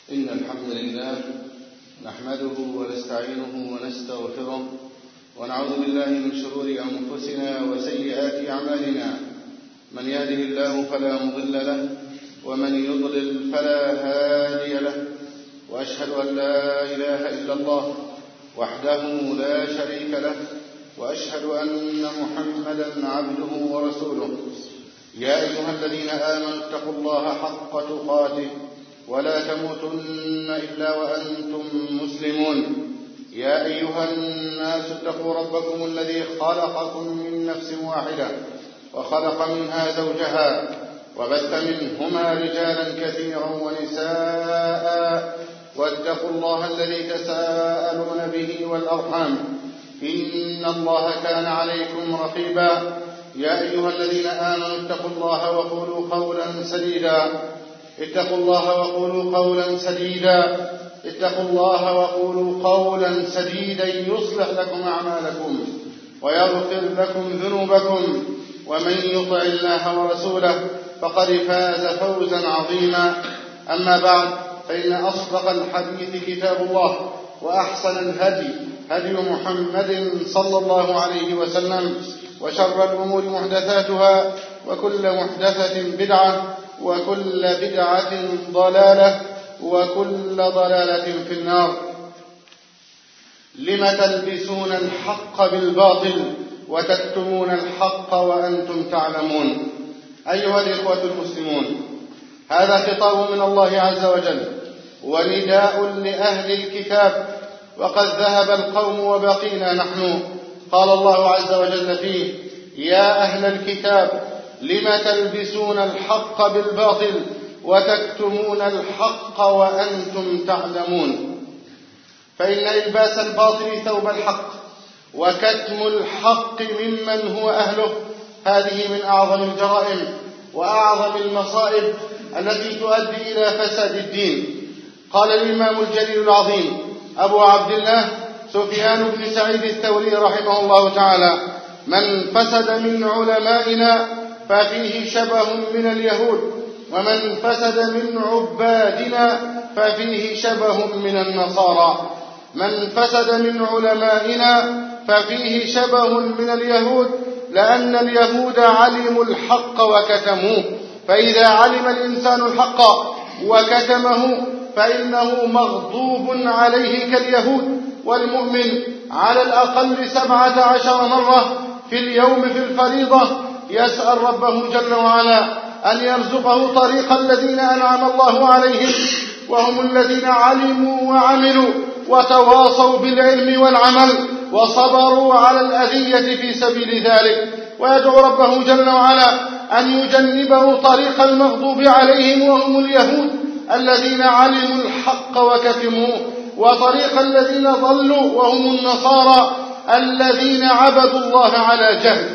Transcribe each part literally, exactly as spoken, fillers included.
إن الحمد لله نحمده ونستعينه ونستغفره ونعوذ بالله من شرور أنفسنا وسيئات أعمالنا. من يهده الله فلا مضل له ومن يضلل فلا هادي له، وأشهد أن لا إله إلا الله وحده لا شريك له، وأشهد أن محمدا عبده ورسوله. يا أيها الذين آمنوا اتقوا الله حق تقاته ولا تموتن إلا وأنتم مسلمون. يا أيها الناس اتقوا ربكم الذي خلقكم من نفس واحدة وخلق منها زوجها وبث منهما رجالا كثيرا ونساء، واتقوا الله الذي تساءلون به والأرحام إن الله كان عليكم رقيبا. يا أيها الذين آمنوا اتقوا الله وقولوا قولا سديدا اتقوا الله وقولوا قولا سديدا اتقوا الله وقولوا قولا سديدا يصلح لكم أعمالكم ويغفر لكم ذنوبكم، ومن يطع الله ورسوله فقد فاز فوزا عظيما. أما بعد، فإن أصدق الحديث كتاب الله، وأحسن الهدي هدي محمد صلى الله عليه وسلم، وشر الأمور محدثاتها، وكل محدثة بدعة، وكل بدعة ضلالة، وكل ضلالة في النار. لم تلبسون الحق بالباطل وتكتمون الحق وأنتم تعلمون. أيها الإخوة المسلمون، هذا خطاب من الله عز وجل ونداء لأهل الكتاب، وقد ذهب القوم وبقينا نحن. قال الله عز وجل فيه: يا أهل الكتاب لم تلبسون الحق بالباطل وتكتمون الحق وأنتم تعلمون. فإن إلباس الباطل ثوب الحق وكتم الحق ممن هو أهله هذه من أعظم الجرائم وأعظم المصائب التي تؤدي إلى فساد الدين. قال الإمام الجليل العظيم أبو عبد الله سفيان بن سعيد الثوري رحمه الله تعالى: من فسد من علمائنا ففيه شبه من اليهود، ومن فسد من عبادنا ففيه شبه من النصارى. من فسد من علمائنا ففيه شبه من اليهود، لأن اليهود علموا الحق وكتموه، فإذا علم الإنسان الحق وكتمه فإنه مغضوب عليه كاليهود. والمؤمن على الأقل سبعة عشر مرة في اليوم في الفريضة يسأل ربه جل وعلا أن يرزقه طريق الذين أنعم الله عليهم، وهم الذين علموا وعملوا وتواصوا بالعلم والعمل وصبروا على الأذية في سبيل ذلك، ويدعو ربه جل وعلا أن يجنبه طريق المغضوب عليهم وهم اليهود الذين علموا الحق وكتموه، وطريق الذين ضلوا وهم النصارى الذين عبدوا الله على جهل.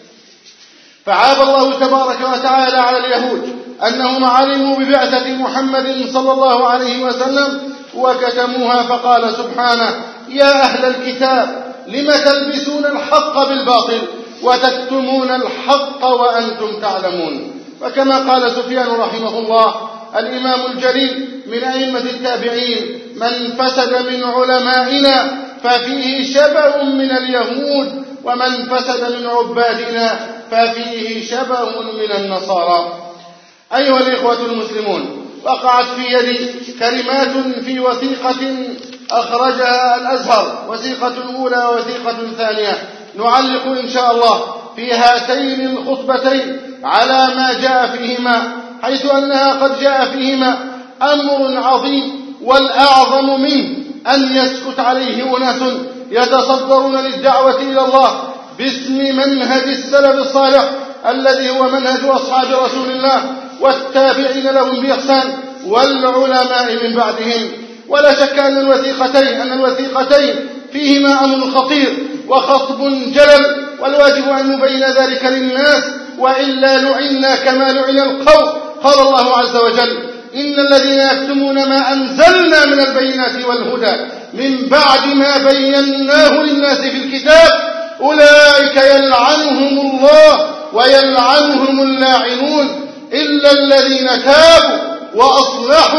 فعاب الله تبارك وتعالى على اليهود أنهم علموا ببعثة محمد صلى الله عليه وسلم وكتموها، فقال سبحانه: يا أهل الكتاب لم تلبسون الحق بالباطل وتكتمون الحق وأنتم تعلمون. وكما قال سفيان رحمه الله الإمام الجليل من أئمة التابعين: من فسد من علمائنا ففيه شبه من اليهود، ومن فسد من عبادنا ففيه شبه من النصارى. أيها الإخوة المسلمون، وقعت في يدي كلمات في وثيقة أخرجها الأزهر، وثيقة أولى ووثيقة ثانية، نعلق إن شاء الله في هاتين الخطبتين على ما جاء فيهما، حيث أنها قد جاء فيهما أمر عظيم، والأعظم منه أن يسكت عليه أناس يتصدرون للدعوة إلى الله باسم منهج السلف الصالح الذي هو منهج أصحاب رسول الله والتابعين لهم بإحسان والعلماء من بعدهم. ولا شك أن الوثيقتين أن الوثيقتين فيهما أمر خطير وخطب جلل، والواجب أن نبين ذلك للناس، وإلا لعنا كما لعن القوم. قال الله عز وجل: إن الذين يكتمون ما أنزلنا من البينات والهدى من بعد ما بيناه للناس في الكتاب أولئك يلعنهم الله ويلعنهم اللاعنون إلا الذين تابوا وأصلحوا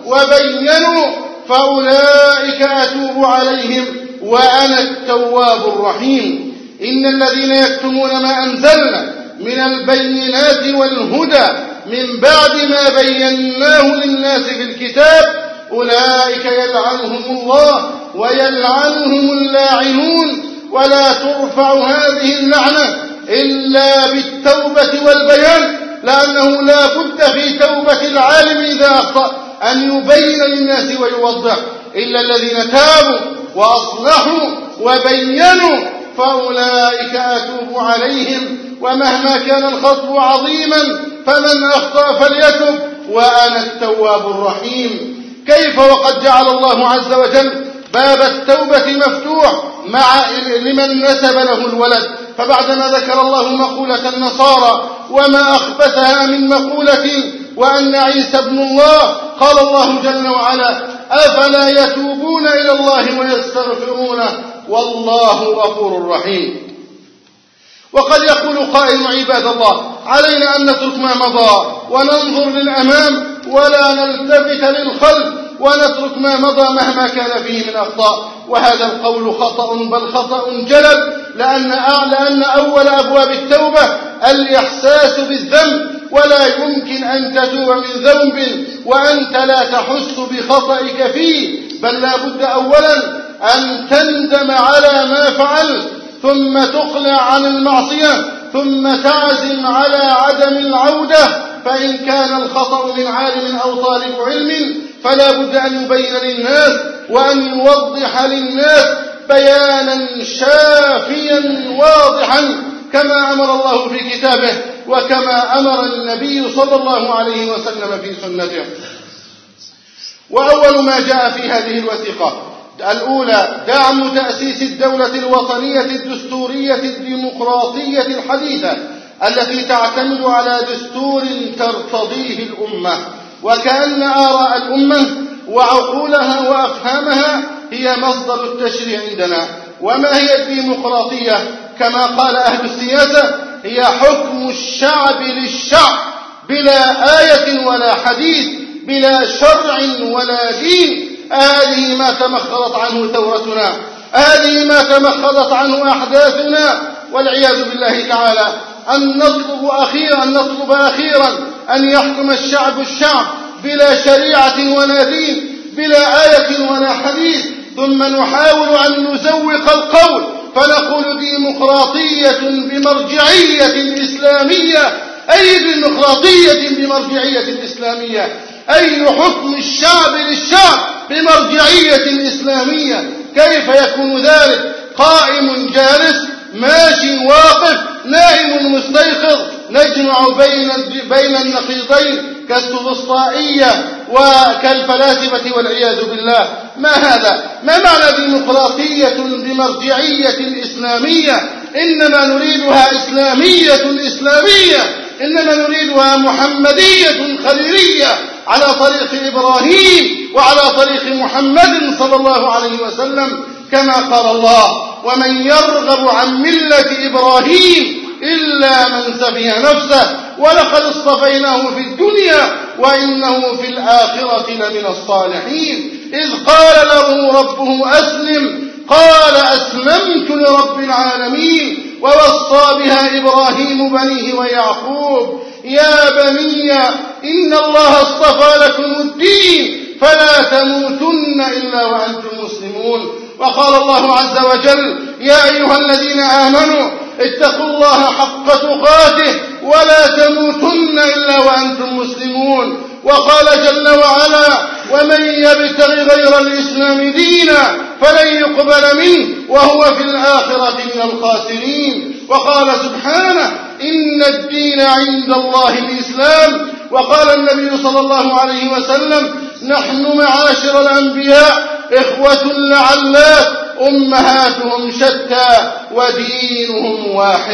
وبينوا فأولئك أتوب عليهم وأنا التواب الرحيم. إن الذين يكتمون ما أنزلنا من البينات والهدى من بعد ما بيناه للناس في الكتاب أولئك يلعنهم الله ويلعنهم اللاعنون، ولا ترفع هذه اللعنة إلا بالتوبة والبيان، لأنه لا بد في توبة العالم إذا أخطأ أن يبين للناس ويوضح. إلا الذين تابوا وأصلحوا وبينوا فأولئك أتوب عليهم، ومهما كان الخطأ عظيما فمن أخطأ فليتب وأنا التواب الرحيم. كيف وقد جعل الله عز وجل باب التوبة مفتوح مع لمن نسب له الولد، فبعدما ذكر الله مقولة النصارى وما أخبثها من مقولة وأن عيسى ابن الله، قال الله جل وعلا أفلا يتوبون إلى الله ويستغفرونه والله غفور رحيم. وقد يقول قائل عباد الله علينا أن نترك ما مضى وننظر للأمام ولا نلتفت للخلف ونترك ما مضى مهما كان فيه من أخطاء، وهذا القول خطأ بل خطأ جلل، لأن لأن أول أبواب التوبة الإحساس بالذنب، ولا يمكن أن تتوب من ذنب وأنت لا تحس بخطئك فيه، بل لا بد أولا أن تندم على ما فعلت ثم تقلع عن المعصية ثم تعزم على عدم العودة. فإن كان الخطأ من عالم أو طالب علم فلا بد أن يبين للناس وأن يوضح للناس بيانا شافيا واضحا كما أمر الله في كتابه وكما أمر النبي صلى الله عليه وسلم في سنته. وأول ما جاء في هذه الوثيقة الأولى دعم تأسيس الدولة الوطنية الدستورية الديمقراطية الحديثة التي تعتمد على دستور ترتضيه الأمة، وكأن آراء الأمة وعقولها وأفهامها هي مصدر التشريع عندنا. وما هي الديمقراطية؟ كما قال أهل السياسة هي حكم الشعب للشعب بلا آية ولا حديث، بلا شرع ولا دين. هذه ما تمخضت عنه ثورتنا، هذه ما تمخضت عنه أحداثنا، والعياذ بالله تعالى. أن نطلب أخيرا أن نطلب أخيرا أن يحكم الشعب الشعب بلا شريعة ولا دين، بلا آية ولا حديث، ثم نحاول أن نزوق القول فنقول ديمقراطية بمرجعية إسلامية. أي ديمقراطية بمرجعية إسلامية؟ أي حكم الشعب للشعب بمرجعية إسلامية؟ كيف يكون ذلك؟ قائم جالس، ماشي واقف، نائم مستيقظ، نجمع بين بين النقيضين كالسفسطائية وكالفلاسفة والعياذ بالله. ما هذا؟ ما معنى ديمقراطية بمرجعية إسلامية؟ إنما نريدها إسلامية إسلامية، إنما نريدها محمدية خليلية على طريق إبراهيم وعلى طريق محمد صلى الله عليه وسلم، كما قال الله ومن يرغب عن ملة إبراهيم إلا من سفه نفسه ولقد اصطفيناه في الدنيا وإنه في الآخرة لمن الصالحين. إذ قال له ربه أسلم قال أسلمت لرب العالمين. ووصى بها إبراهيم بنيه ويعقوب يا بني إن الله اصطفى لكم الدين فلا تموتن إلا وأنتم مسلمون. وقال الله عز وجل يا أيها الذين آمنوا اتقوا الله حق تقاته ولا تموتن إلا وأنتم مسلمون. وقال جل وعلا ومن يبتغ غير الإسلام دينا فلن يقبل منه وهو في الآخرة من الخاسرين. وقال سبحانه إن الدين عند الله الإسلام. وقال النبي صلى الله عليه وسلم نحن معاشر الأنبياء إخوة لعلات أمهاتهم شتى ودينهم واحد.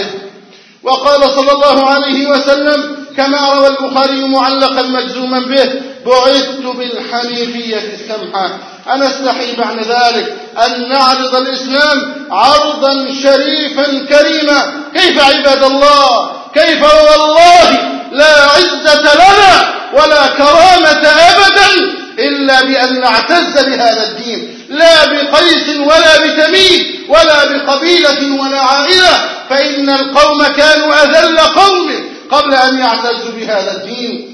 وقال صلى الله عليه وسلم كما روى البخاري معلقا مجزوما به بعثت بالحنيفية السمحة. أنا استحي بعد ذلك أن نعرض الإسلام عرضا شريفا كريما. كيف عباد الله؟ كيف والله لا عزة لنا ولا كرامة أبدا إلا بأن نعتز بهذا الدين، لا بقيس ولا بتميم ولا بقبيلة ولا عائلة، فإن القوم كانوا أذل قوم قبل أن يعتزوا بهذا الدين.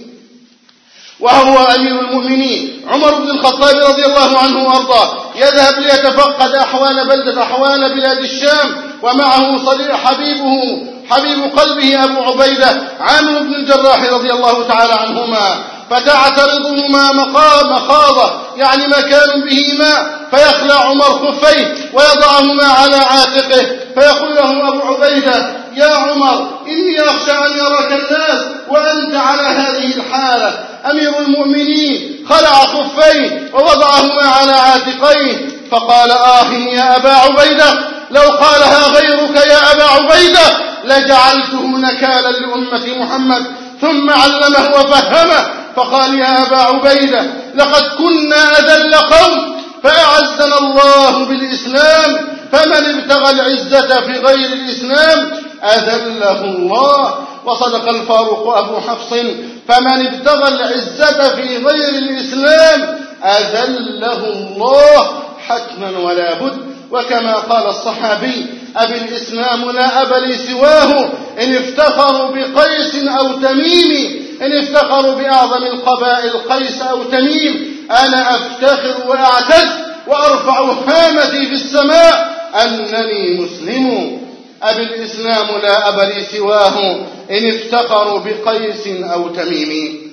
وهو أمير المؤمنين عمر بن الخطاب رضي الله عنه وأرضاه يذهب ليتفقد أحوال بلدة أحوال بلاد الشام، ومعه صديق حبيبه حبيب قلبه أبو عبيدة عامر بن الجراح رضي الله تعالى عنهما، فتعترضهما مخاضة يعني مكان به ماء، فيخلع عمر خفيه ويضعهما على عاتقه، فيقول له أبو عبيدة: يا عمر، إني أخشى أن يراك الناس وأنت على هذه الحالة. أمير المؤمنين خلع خفيه ووضعهما على عاتقيه، فقال: آه يا أبا عبيدة، لو قالها غيرك يا أبا عبيدة لجعلته نكالا لأمة محمد. ثم علمه وفهمه فقال: يا أبا عبيدة، لقد كنا أذل قوم فأعزنا الله بالإسلام، فمن ابتغى العزة في غير الإسلام أذله الله. وصدق الفاروق أبو حفص: فمن ابتغى العزة في غير الإسلام أذله الله حتما ولا بد. وكما قال الصحابي: أبي الإسلام لا أب لي سواه، إن افتخروا بقيس أو تميم، إن افتخروا بأعظم القبائل قيس أو تميم، أنا أفتخر وأعتز وأرفع هامتي في السماء أنني مسلم. أبي الإسلام لا أب لي سواه، إن افتخروا بقيس أو تميم.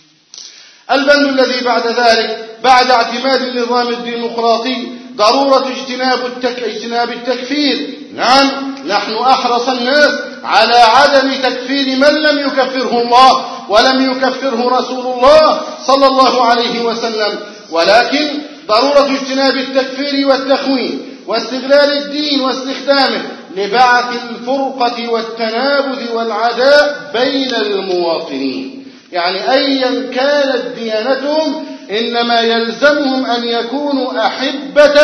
البند الذي بعد ذلك بعد اعتماد النظام الديمقراطي ضرورة اجتناب التك... اجتناب التكفير. نعم، نحن أحرص الناس على عدم تكفير من لم يكفره الله ولم يكفره رسول الله صلى الله عليه وسلم، ولكن ضرورة اجتناب التكفير والتخوين واستغلال الدين واستخدامه لبعث الفرقة والتنابذ والعداء بين المواطنين. يعني أيا كانت ديانتهم إنما يلزمهم أن يكونوا أحبة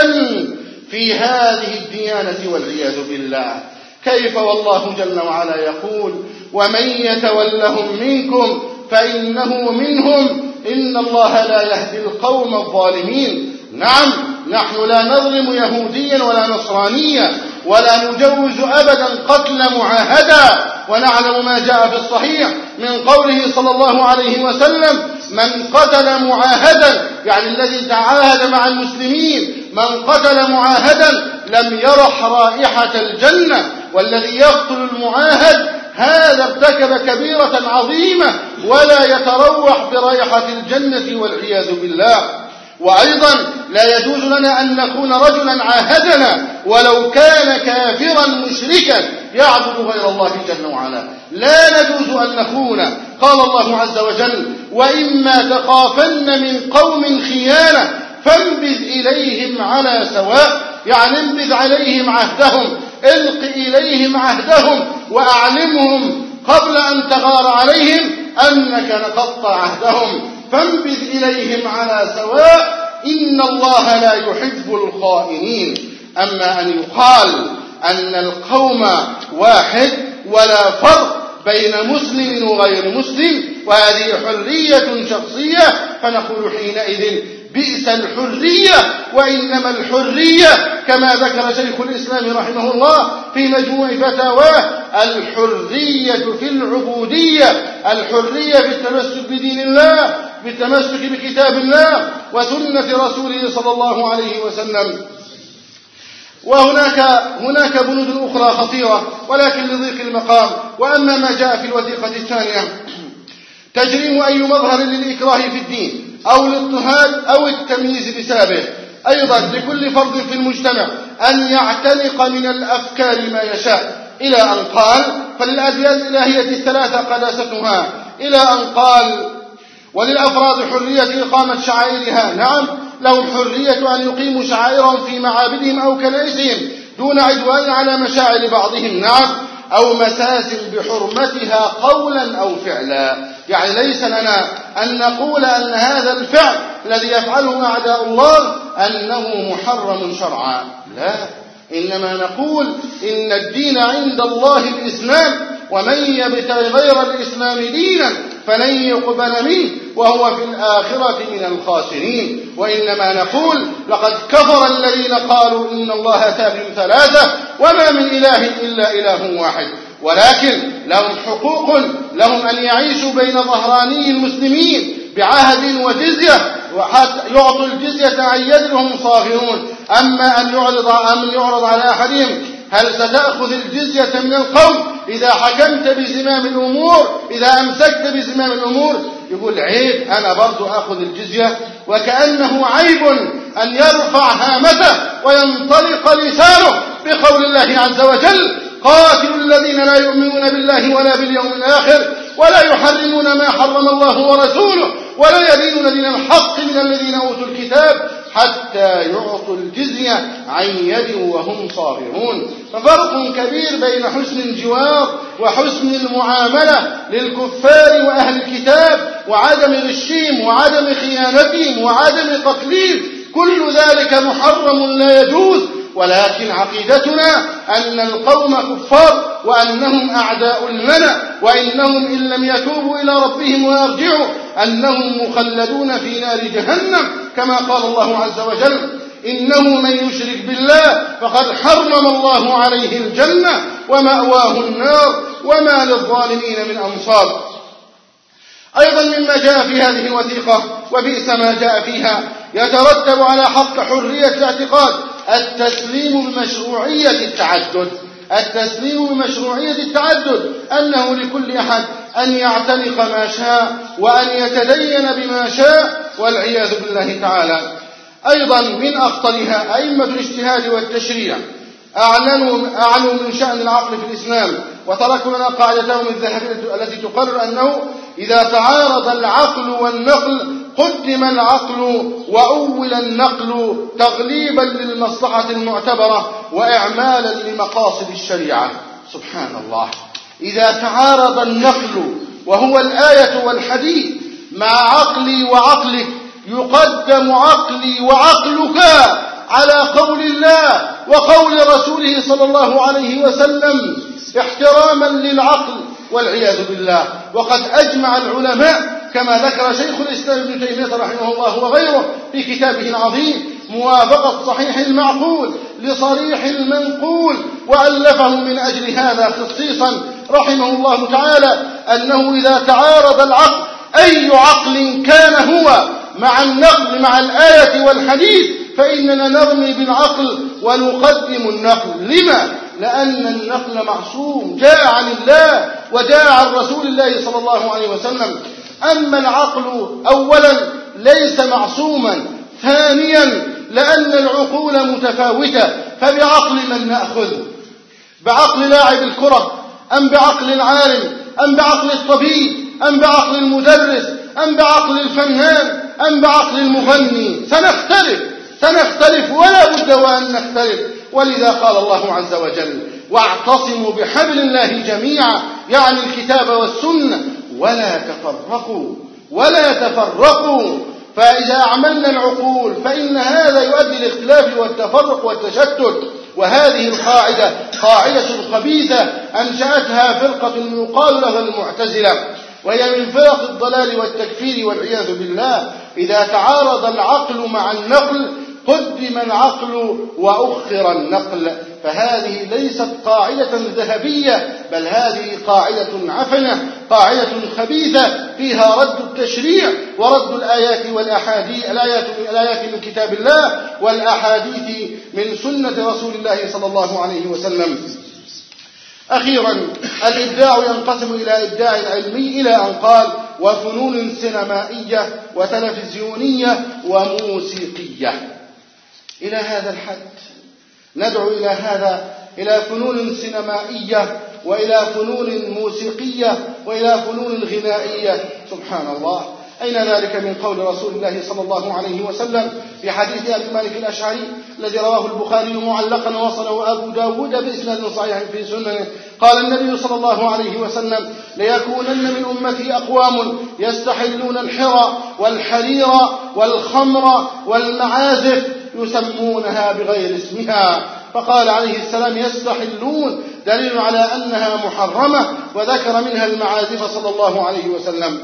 في هذه الديانة والعياذ بالله. كيف والله جل وعلا يقول: ومن يتولهم منكم فإنه منهم إن الله لا يهدي القوم الظالمين. نعم، نحن لا نظلم يهوديا ولا نصرانيا ولا نجوز أبدا قتل معاهدا، ونعلم ما جاء في الصحيح من قوله صلى الله عليه وسلم: من قتل معاهدا، يعني الذي تعاهد مع المسلمين، من قتل معاهدا لم يرح رائحة الجنة، والذي يقتل المعاهد هذا ارتكب كبيرة عظيمة ولا يتروح برائحة الجنة والعياذ بالله. وأيضا لا يجوز لنا أن نكون رجلا عاهدنا ولو كان كافرا مشركا يعبد غير الله جل وعلا، لا نجوز أن نكون. قال الله عز وجل: وإما تخافن من قوم خيانة فانبذ إليهم على سواء، يعني انبذ عليهم عهدهم، الق إليهم عهدهم وأعلمهم قبل أن تغار عليهم أنك نقضت عهدهم، فانبذ إليهم على سواء إن الله لا يحب الخائنين. أما أن يقال أن القوم واحد ولا فرق بين مسلم وغير مسلم وهذه حرية شخصية، فنقول حينئذ: بئس الحرية، وإنما الحرية كما ذكر شيخ الإسلام رحمه الله في مجموع فتاواه: الحرية في العبودية، الحرية في التمسك بدين الله، بالتمسك بكتاب الله وسنة رسوله صلى الله عليه وسلم. وهناك هناك بنود أخرى خطيرة ولكن لضيق المقام. وأما ما جاء في الوثيقة الثانية: تجريم أي مظهر للإكراه في الدين أو الاضطهاد أو التمييز بسببه. أيضا لكل فرد في المجتمع أن يعتنق من الأفكار ما يشاء، إلى أن قال: فللأديان الإلهية الثلاثة قداستها، إلى أن قال: وللأفراد حرية إقامة شعائرها. نعم، لهم حرية أن يقيموا شعائرهم في معابدهم أو كنائسهم دون عدوان على مشاعر بعضهم. نعم، أو مساس بحرمتها قولا أو فعلا. يعني ليس لنا أن نقول أن هذا الفعل الذي يفعله أعداء الله أنه محرم شرعا، لا، إنما نقول إن الدين عند الله الإسلام، ومن يبتغي غير الإسلام دينا فلن يقبل منه وهو في الآخرة من الخاسرين. وإنما نقول لقد كفر الذين قالوا إن الله ثالث ثلاثة وما من إله إلا إله واحد، ولكن لهم حقوق، لهم أن يعيشوا بين ظهراني المسلمين بعهد وجزية، وحتى يعطوا الجزية عن يد وهم صاغرون. أما أن يعرض أن يعرض على أحدهم هل ستأخذ الجزية من القوم إذا حكمت بزمام الأمور، إذا أمسكت بزمام الأمور، يقول عيب أنا برضو أخذ الجزية، وكأنه عيب أن يرفع هامته وينطلق لسانه بقول الله عز وجل: قاتلوا الذين لا يؤمنون بالله ولا باليوم الآخر ولا يحرمون ما حرم الله ورسوله ولا يدينون دين الحق من الذين أوتوا الكتاب حتى يعطوا الجزية عن يد وهم صاغرون. ففرق كبير بين حسن الجوار وحسن المعاملة للكفار وأهل الكتاب، وعدم غشهم وعدم خيانتهم وعدم قتلهم، كل ذلك محرم لا يجوز. ولكن عقيدتنا أن القوم كفار وأنهم أعداء لنا، وإنهم إن لم يتوبوا إلى ربهم ويرجعوا أنهم مخلدون في نار جهنم، كما قال الله عز وجل: إنه من يشرك بالله فقد حرم الله عليه الجنة ومأواه النار وما للظالمين من أنصار. أيضا مما جاء في هذه الوثيقة وبئس ما جاء فيها يترتب على حق حرية الاعتقاد التسليم بمشروعية التعدد. التسليم بمشروعية التعدد أنه لكل أحد أن يعتنق ما شاء وأن يتدين بما شاء، والعياذ بالله تعالى. أيضا من أخطرها أئمة الاجتهاد والتشريع أعلنوا, أعلنوا من شأن العقل في الإسلام، وتركوا لنا قاعدتهم الذهبية التي تقرر أنه إذا تعارض العقل والنقل قدم العقل وأول النقل تغليبا للمصلحة المعتبرة وإعمالا لمقاصد الشريعة. سبحان الله، إذا تعارض النقل وهو الآية والحديث مع عقلي وعقلك يقدم عقلي وعقلك على قول الله وقول رسوله صلى الله عليه وسلم احتراما للعقل، والعياذ بالله. وقد أجمع العلماء كما ذكر شيخ الإسلام ابن تيمية رحمه الله وغيره في كتابه العظيم موافقة صحيح المعقول لصريح المنقول، وألفه من أجل هذا خصيصا رحمه الله تعالى أنه إذا تعارض العقل أي عقل كان هو مع النقل مع الآية والحديث فإننا نرمي بالعقل ونقدم النقل. لما؟ لأن النقل معصوم جاء عن الله وجاء عن رسول الله صلى الله عليه وسلم. أما العقل أولا ليس معصوما، ثانيا لأن العقول متفاوتة، فبعقل من نأخذ؟ بعقل لاعب الكرة أم بعقل العالم أم بعقل الطبيب أم بعقل المدرس أم بعقل الفنان أم بعقل المغني؟ سنختلف سنختلف ولا بد وأن نختلف. ولذا قال الله عز وجل: واعتصموا بحبل الله جميعا، يعني الكتاب والسنة، ولا تفرقوا ولا تفرقوا. فإذا أعملنا العقول فإن هذا يؤدي الاختلاف والتفرق والتشتت. وهذه القاعدة قاعدة خبيثة أنشأتها فرقة يقال لها المعتزلة، وهي من فرق الضلال والتكفير والعياذ بالله. إذا تعارض العقل مع النقل قدم العقل وأخر النقل، فهذه ليست قاعدة ذهبية، بل هذه قاعدة عفنة، قاعدة خبيثة فيها رد التشريع ورد الآيات والأحاديث، الآيات الآيات من كتاب الله والأحاديث من سنة رسول الله صلى الله عليه وسلم. أخيرا، الإبداع ينقسم إلى إبداع علمي إلى أن قال: وفنون سينمائية وتلفزيونية وموسيقية. إلى هذا الحد ندعو إلى هذا، إلى فنون سينمائية وإلى فنون موسيقية وإلى فنون غنائية. سبحان الله، أين ذلك من قول رسول الله صلى الله عليه وسلم في حديث أبي مالك الأشعري الذي رواه البخاري معلقا ووصله أبو داود بإسناد صحيح في سننه؟ قال النبي صلى الله عليه وسلم: ليكونن من أمتي أقوام يستحلون الحرى والحرير والخمر والمعازف يسمونها بغير اسمها. فقال عليه السلام: يستحلون، دليل على أنها محرمة، وذكر منها المعازف صلى الله عليه وسلم.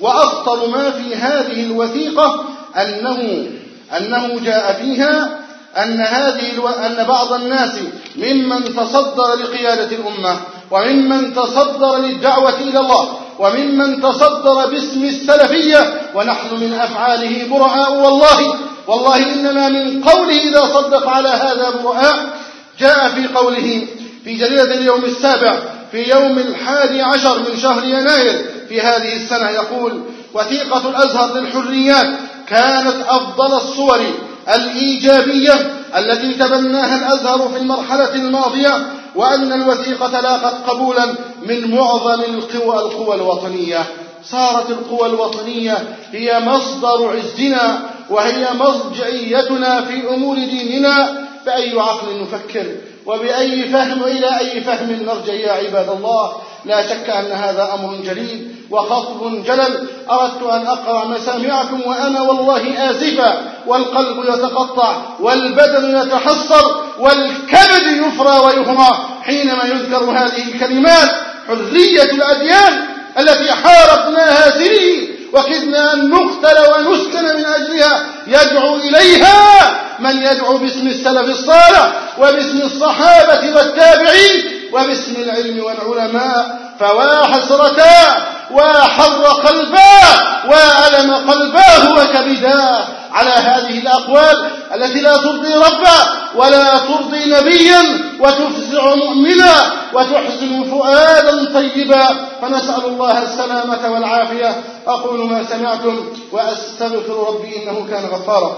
وأخطر ما في هذه الوثيقة أنه أنه جاء فيها أن هذه الو... أن بعض الناس ممن تصدر لقيادة الأمة وممن تصدر للدعوة إلى الله وممن تصدر باسم السلفية ونحن من أفعاله براء والله والله إننا من قوله إذا صدق على هذا براء. جاء في قوله في جريدة اليوم السابع في يوم الحادي عشر من شهر يناير في هذه السنة يقول: وثيقة الأزهر للحريات كانت أفضل الصور الإيجابية التي تبناها الأزهر في المرحلة الماضية، وأن الوثيقة لاقت قبولا من معظم القوى القوى الوطنية. صارت القوى الوطنية هي مصدر عزنا وهي مرجعيتنا في أمور ديننا. بأي عقل نفكر وبأي فهم إلى أي فهم نرجع يا عباد الله؟ لا شك أن هذا أمر جليل وخطب جلل. أردت أن أقرأ مسامعكم وأنا والله آسفا والقلب يتقطع والبدن يتحسر والكبد يفرى ويهرى حينما يذكر هذه الكلمات: حرية الأديان التي حاربناها سنين وكدنا أن نقتل ونسكن من أجلها، يدعو إليها من يدعو باسم السلف الصالح وباسم الصحابة والتابعين وباسم العلم والعلماء. فوا حسرتا وحر قلباه وألم قلباه وكبداه على هذه الأقوال التي لا ترضي ربا ولا ترضي نبيا وتفزع مؤمنا وتحزن فؤادا طيبا. فنسأل الله السلامة والعافية. أقول ما سمعتم وأستغفر ربي إنه كان غفارا.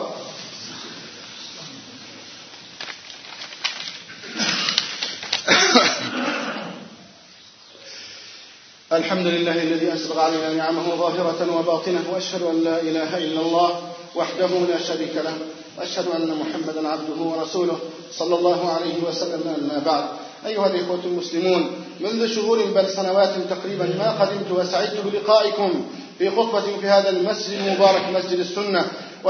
الحمد لله الذي أسبغ علينا نعمه ظاهرة وباطنة، وأشهد أن لا إله إلا الله وحده لا شريك له، وأشهد أن محمدا عبده ورسوله صلى الله عليه وسلم. أما بعد، أيها الإخوة المسلمون، منذ شهور بل سنوات تقريبا ما قدمت وسعدت بلقائكم في خطبة في هذا المسجد المبارك مسجد السنة،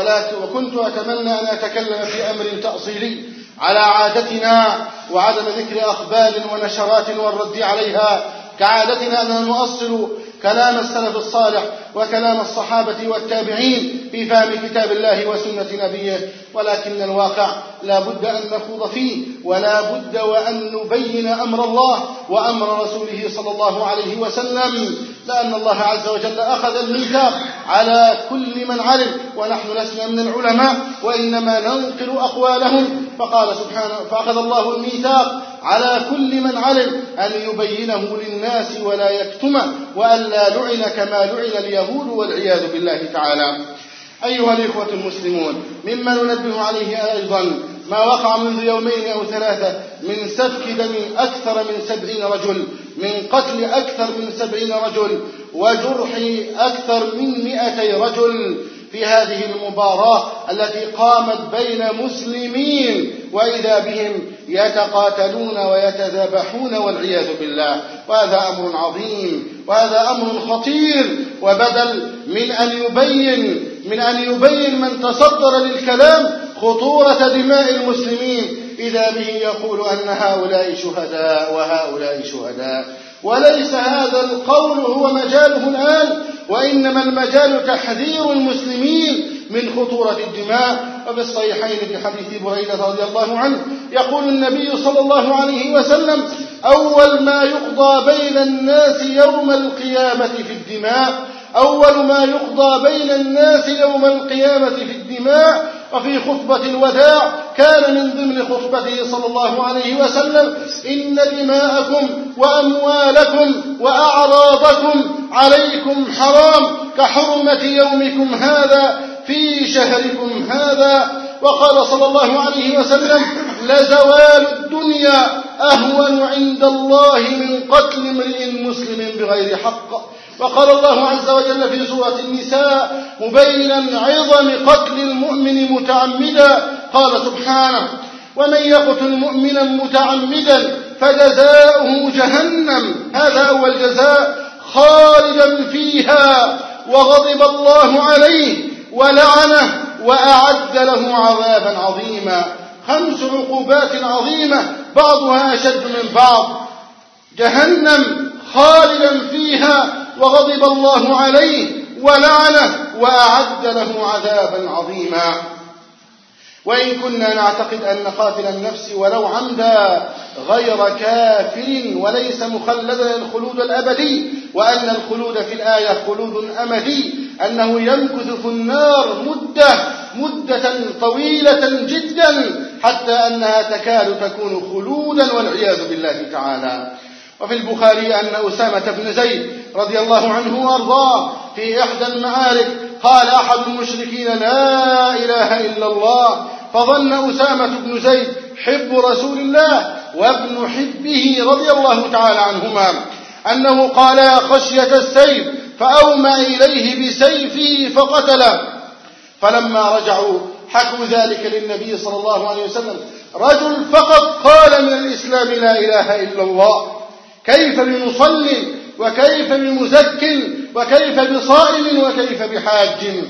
وكنت أتمنى أن أتكلم في أمر تأصيلي على عادتنا وعدم ذكر أخبار ونشرات والرد عليها. كعادتنا أننا نؤصل كلام السلف الصالح وكلام الصحابة والتابعين في فهم كتاب الله وسنة نبيه، ولكن الواقع لا بد أن نخوض فيه ولا بد وأن نبين أمر الله وأمر رسوله صلى الله عليه وسلم، لأن الله عز وجل أخذ الميثاق على كل من علم، ونحن لسنا من العلماء وإنما ننقل أقوالهم. فقال سبحانه: فأخذ الله الميثاق على كل من علم أن يبينه للناس ولا يكتمه وألا لعن كما لعن اليهود والعياذ بالله تعالى. أيها الإخوة المسلمون، مما ننبه عليه أيضا ما وقع منذ يومين أو ثلاثة من سفك دم أكثر من سبعين رجل، من قتل أكثر من سبعين رجل، وجرح أكثر من مئتي رجل في هذه المباراة التي قامت بين مسلمين وإذا بهم يتقاتلون ويتذابحون والعياذ بالله. وهذا أمر عظيم وهذا أمر خطير، وبدل من أن يبين من أن يبين من تصدر للكلام خطورة دماء المسلمين إذا به يقول أن هؤلاء شهداء وهؤلاء شهداء. وليس هذا القول هو مجاله الآن، وإنما المجال تحذير المسلمين من خطورة الدماء. وفي الصحيحين في حديث بريدة رضي الله عنه يقول النبي صلى الله عليه وسلم: أول ما يقضى بين الناس يوم القيامة في الدماء أول ما يقضى بين الناس يوم القيامة في الدماء. وفي خطبة الوداع كان من ضمن خطبته صلى الله عليه وسلم: إن دماءكم وأموالكم وأعراضكم عليكم حرام كحرمة يومكم هذا في شهركم هذا. وقال صلى الله عليه وسلم: لزوال الدنيا أهون عند الله من قتل امرئ مسلم بغير حق. وقال الله عز وجل في سورة النساء مبينا عظم قتل المؤمن متعمدا، قال سبحانه: ومن يقتل مؤمنا متعمدا فجزاؤه جهنم، هذا أول جزاء، خالدا فيها وغضب الله عليه ولعنه وأعد له عذابا عظيما. خمس عقوبات عظيمة بعضها أشد من بعض: جهنم خالدا فيها وغضب الله عليه ولعنه وأعد له عذابا عظيما. وإن كنا نعتقد أن قاتل النفس ولو عمدا غير كافر وليس مخلدا الخلود الأبدي، وأن الخلود في الآية خلود أمدي، أنه يمكث في النار مدة مدة طويلة جدا حتى أنها تكاد تكون خلودا والعياذ بالله تعالى. وفي البخاري أن أسامة بن زيد رضي الله عنه وأرضاه في إحدى المعارك قال أحد المشركين لا إله إلا الله، فظن أسامة بن زيد حب رسول الله وابن حبه رضي الله تعالى عنهما أنه قال يا خشية السيف، فأومى إليه بسيفه فقتله. فلما رجعوا حكوا ذلك للنبي صلى الله عليه وسلم، رجل فقط قال من الإسلام لا إله إلا الله، كيف بمصلي وكيف بمزك وكيف بصائم وكيف بحاج؟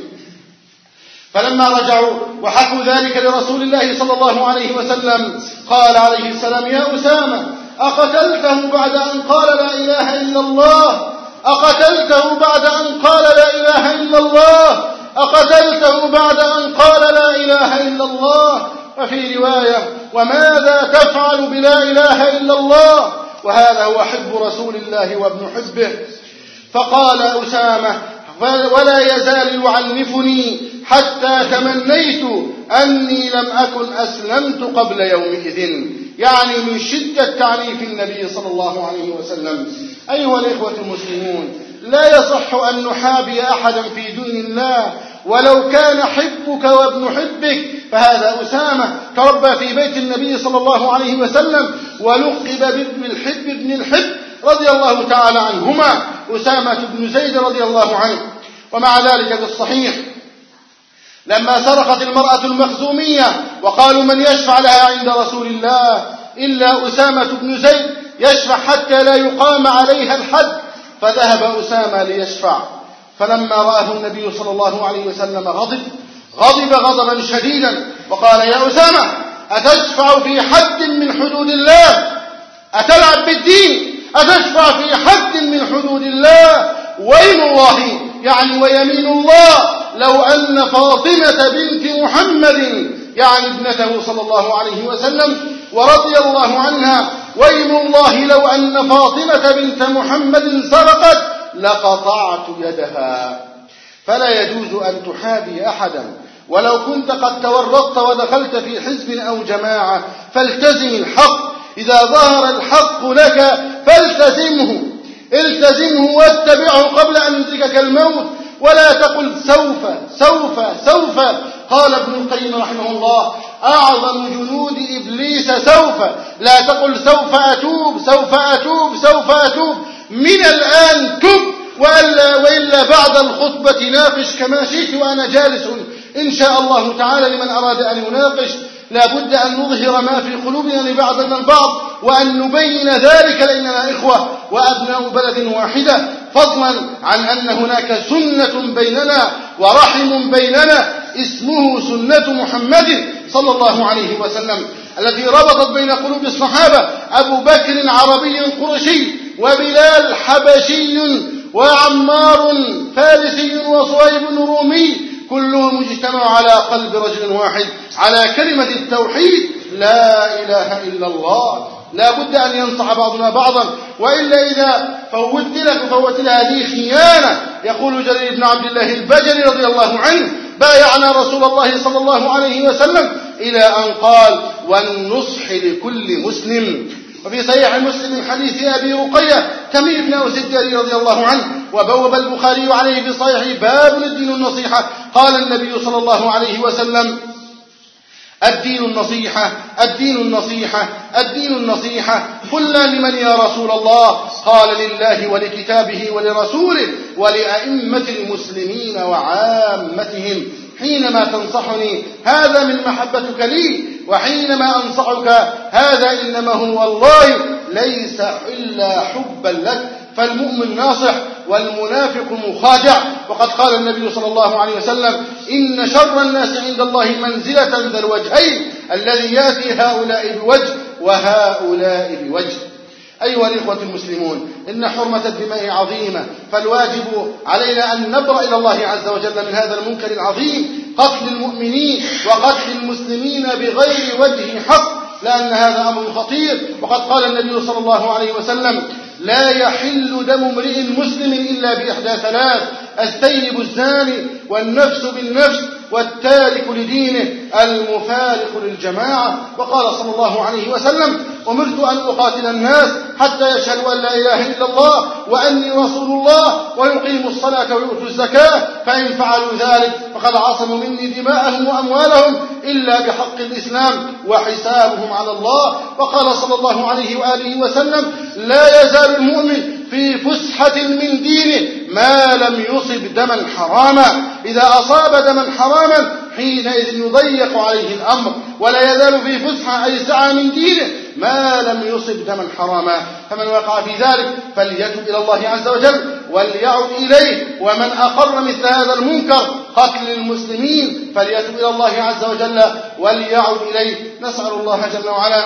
فلما رجعوا وحكوا ذلك لرسول الله صلى الله عليه وسلم قال عليه السلام يا أسامة أقتلته بعد أن قال لا إله إلا الله؟ أقتلته بعد أن قال لا إله إلا الله؟ أقتلته بعد أن قال لا إله إلا الله؟ وفي رواية وماذا تفعل بلا إله إلا الله؟ وهذا هو حب رسول الله وابن حبه. فقال أسامة ولا يزال يعنفني حتى تمنيت أني لم أكن أسلمت قبل يومئذ، يعني من شدة تعنيف النبي صلى الله عليه وسلم. أيها الإخوة المسلمون، لا يصح أن نحابي أحدا في دين الله ولو كان حبك وابن حبك، فهذا أسامة تربى في بيت النبي صلى الله عليه وسلم ولقب بابن الحب ابن الحب رضي الله تعالى عنهما، أسامة بن زيد رضي الله عنه. ومع ذلك في الصحيح لما سرقت المرأة المخزومية وقالوا من يشفع لها عند رسول الله إلا أسامة بن زيد يشفع حتى لا يقام عليها الحد، فذهب أسامة ليشفع. فلما رآه النبي صلى الله عليه وسلم غضب غضب غضبا شديدا وقال يا أسامة أتشفع في حد من حدود الله؟ أتلعب بالدين؟ أتشفع في حد من حدود الله؟ ويم الله، يعني ويمين الله، لو أن فاطمة بنت محمد يعني ابنته صلى الله عليه وسلم ورضي الله عنها، ويم الله لو أن فاطمة بنت محمد سرقت لقطعت يدها. فلا يجوز أن تحابي أحدا ولو كنت قد تورطت ودخلت في حزب أو جماعة، فالتزم الحق، إذا ظهر الحق لك فالتزمه، التزمه واتبعه قبل أن يدركك الموت، ولا تقل سوف سوف سوف. قال ابن القيم رحمه الله أعظم جنود إبليس سوف، لا تقل سوف أتوب سوف أتوب سوف أتوب، من الآن تب، وإلا, وإلا بعد الخطبة ناقش كما شئت وأنا جالس إن شاء الله تعالى لمن أراد أن يناقش. لا بد أن نظهر ما في قلوبنا لبعضنا البعض وأن نبين ذلك لأننا إخوة وأبناء بلد واحدة، فضلا عن أن هناك سنة بيننا ورحم بيننا اسمه سنة محمد صلى الله عليه وسلم التي ربطت بين قلوب الصحابة. أبو بكر عربي قرشي، وبلال حبشي، وعمار فارسي، وصهيب رومي، كلهم اجتمعوا على قلب رجل واحد على كلمة التوحيد لا إله إلا الله. لا بد أن ينصح بعضنا بعضا، وإلا إذا فوت لك فوت لها هذه خيانة. يقول جرير بن عبد الله البجلي رضي الله عنه بايعنا رسول الله صلى الله عليه وسلم إلى أن قال والنصح لكل مسلم. وفي صحيح مسلم من حديث أبي رقية تميم بن أوس الداري رضي الله عنه، وبوب البخاري عليه في صحيح باب الدين النصيحة، قال النبي صلى الله عليه وسلم الدين النصيحة الدين النصيحة الدين النصيحة. قلنا لمن يا رسول الله؟ قال لله ولكتابه ولرسوله ولأئمة المسلمين وعامتهم. حينما تنصحني هذا من محبتك لي، وحينما أنصحك هذا إنما هو والله ليس إلا حبا لك. فالمؤمن ناصح والمنافق مخادع. وقد قال النبي صلى الله عليه وسلم إن شر الناس عند الله منزلة ذا الوجهين الذي يأتي هؤلاء بوجه وهؤلاء بوجه. أيها الإخوة المسلمون، إن حرمة الدماء عظيمة، فالواجب علينا أن نبرأ إلى الله عز وجل من هذا المنكر العظيم، قتل المؤمنين وقتل المسلمين بغير وجه حق، لأن هذا أمر خطير. وقد قال النبي صلى الله عليه وسلم: لا يحل دم امرئ مسلم إلا بإحدى ثلاث: الثيب الزاني، والنفس بالنفس، والتارك لدينه، المفارق للجماعة. وقال صلى الله عليه وسلم: أمرت أن أقاتل الناس حتى يشهدوا أن لا إله إلا الله وأني رسول الله ويقيموا الصلاة ويؤتوا الزكاة، فإن فعلوا ذلك فقد عصموا مني دماءهم وأموالهم إلا بحق الإسلام وحسابهم على الله. وقال صلى الله عليه وآله وسلم: لا يزال المؤمن في فسحة من دينه ما لم يصب دما حراما، إذا أصاب دما حراما حينئذ يضيق عليه الأمر، ولا يزال في فسحة أي سعة من دينه ما لم يصب دما حراما. فمن وقع في ذلك فليتب إلى الله عز وجل وليعد إليه، ومن أقر مثل هذا المنكر قتل المسلمين فليتب إلى الله عز وجل وليعد إليه. نسأل الله جل وعلا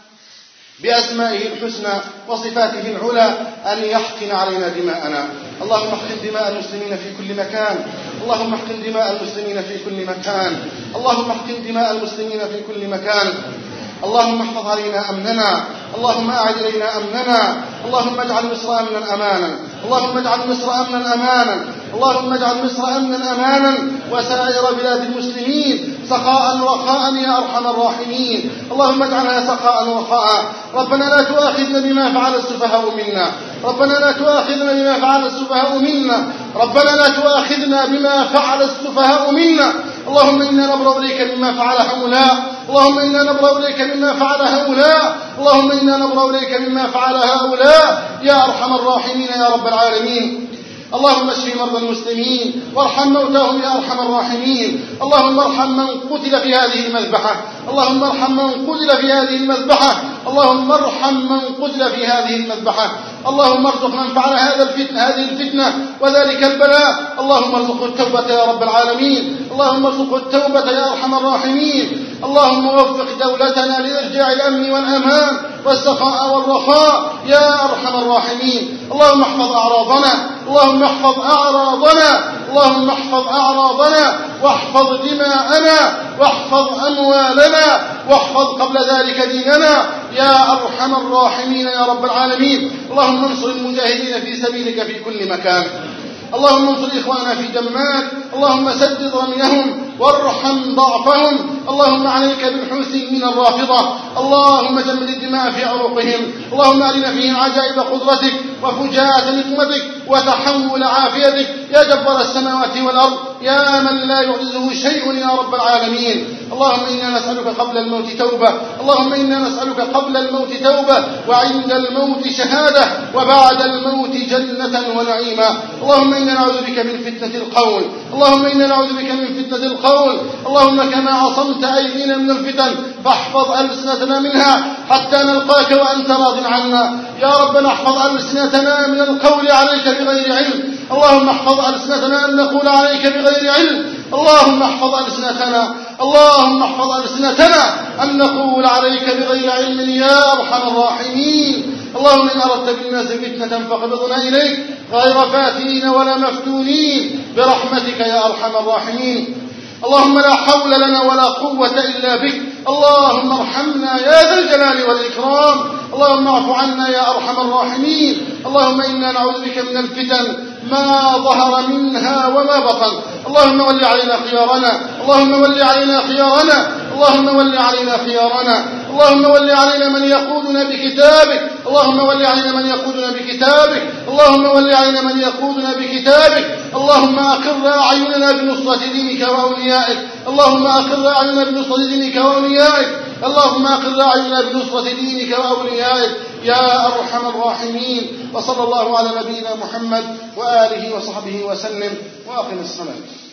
بأسمائه الحسنى وصفاته العلى أن يحقن علينا دماءنا. اللهم احقن دماء المسلمين في كل مكان، اللهم احقن دماء المسلمين في كل مكان، اللهم احقن دماء المسلمين في كل مكان. اللهم احفظ علينا أمننا، اللهم أعد إلينا أمننا، اللهم اجعل مصر أمنا أمانا، اللهم اجعل مصر أمنا أمانا، اللهم اجعل مصر أمنا أمانا وسائر بلاد المسلمين سخاء رخاء يا أرحم الراحمين. اللهم اجعلها سخاء رخاء. ربنا لا تؤاخذنا بما فعل السفهاء منا، ربنا لا تؤاخذنا بما فعل السفهاء منا، ربنا لا تؤاخذنا بما فعل السفهاء منا. اللهم إنا نبرأ إليك مما فعل هؤلاء، اللهم إنا نبرأ إليك مما فعل هؤلاء، اللهم إنا نبرأ إليك مما فعل هؤلاء يا أرحم الراحمين يا رب العالمين. اللهم اشف مرضى المسلمين وارحم موتاهم يا أرحم الراحمين. اللهم ارحم من قتل في هذه المذبحة، اللهم ارحم من قتل في هذه المذبحة، اللهم ارحم من قتل في هذه المذبحة. اللهم ارزق من فعل هذا الفتنة هذه الفتنة وذلك البلاء، اللهم ارزقه التوبة يا رب العالمين، اللهم ارزقه التوبة يا أرحم الراحمين. اللهم وفق دولتنا لإرجاع الأمن والأمان والسخاء والرخاء يا أرحم الراحمين. اللهم احفظ أعراضنا، اللهم احفظ أعراضنا، اللهم احفظ أعراضنا واحفظ دماءنا واحفظ أموالنا واحفظ قبل ذلك ديننا يا أرحم الراحمين يا رب العالمين. اللهم انصر المجاهدين في سبيلك في كل مكان، اللهم انصر إخواننا في جمات، اللهم سدد رميهم وارحم ضعفهم. اللهم عليك بالحوثيين الرافضة، اللهم جمد الدماء في عروقهم، اللهم أرنا فيهم عجائب قدرتك وفجاءة نقمتك وتحول عافيتك يا جبار السماوات والأرض يا من لا يعجزه شيء يا رب العالمين. اللهم إنا نسألك قبل الموت توبة، اللهم إنا نسألك قبل الموت توبة وعند الموت شهادة وبعد الموت جنة ونعيما. اللهم إنا نعوذ بك من فتنة القول، اللهم إنا نعوذ بك من فتنة القول. اللهم كما عصمت أيدينا من الفتن فاحفظ ألسنتنا منها حتى نلقاك وأنت راض عنا يا ربنا. احفظ ألسنتنا من القول عليك بغير علم، اللهم احفظ ألسنتنا أن نقول عليك بغير علم، اللهم احفظ ألسنتنا، اللهم احفظ ألسنتنا أن نقول عليك بغير علم يا أرحم الراحمين. اللهم إن أردت بالناس فتنة فاقبضنا إليك غير فاتنين ولا مفتونين برحمتك يا أرحم الراحمين. اللهم لا حول لنا ولا قوة إلا بك، اللهم ارحمنا يا ذا الجلال والإكرام، اللهم اعف عنا يا أرحم الراحمين. اللهم إنا نعوذ بك من الفتن ما ظهر منها وما بطن، اللهم ول علينا خيارنا، اللهم ول علينا خيارنا، اللهم ول علينا خيارنا، اللهم ول علينا من يقودنا بكتابك، اللهم ول علينا من يقودنا بكتابك، اللهم ول علينا من يقودنا بكتابك. اللهم أقر أعيننا بنصرة دينك وأوليائك، اللهم أقر أعيننا بنصرة دينك وأوليائك، اللهم أقر أعيننا بنصرة دينك وأوليائك يا أرحم الراحمين. وصلى الله على نبينا محمد وآله وصحبه وسلم، وأقم الصلاة.